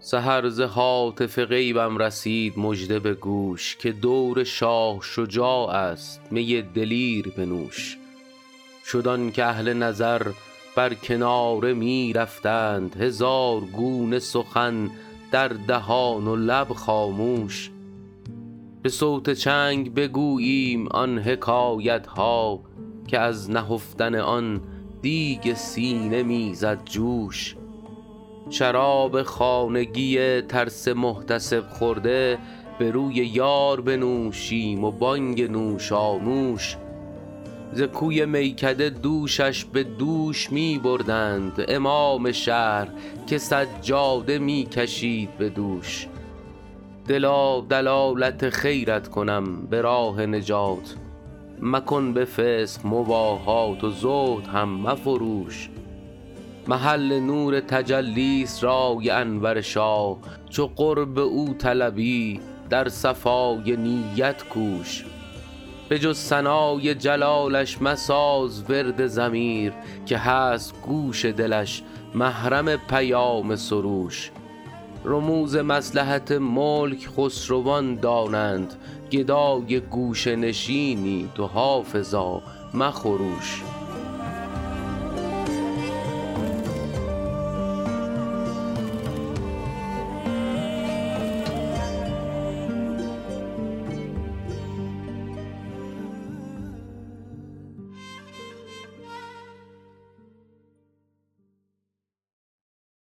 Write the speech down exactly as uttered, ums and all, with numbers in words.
سحر ز هاتف غیبم رسید مژده به گوش، که دور شاه شجاع است می دلیر بنوش. شد آن که اهل نظر بر کناره می رفتند، هزار گونه سخن در دهان و لب خاموش. به صوت چنگ بگوییم آن حکایت ها، که از نهفتن آن دیگ سینه میزد جوش. شراب خانگی ترس محتسب خورده، به روی یار بنوشیم و بانگ نوشانوش. ز کوی میکده دوشش به دوش می بردند، امام شهر که سجاده می کشید به دوش. دلا دلالت خیرت کنم به راه نجات، مکن به فسق مباهات و زهد هم مفروش. محل نور تجلیست رای انور شاه، چو قرب او طلبی در صفای نیت کوش. به جز ثنای جلالش مساز ورد ضمیر، که هست گوش دلش محرم پیام سروش. رموز مصلحت ملک خسروان دانند، گدای گوشه نشینی تو حافظا مخروش.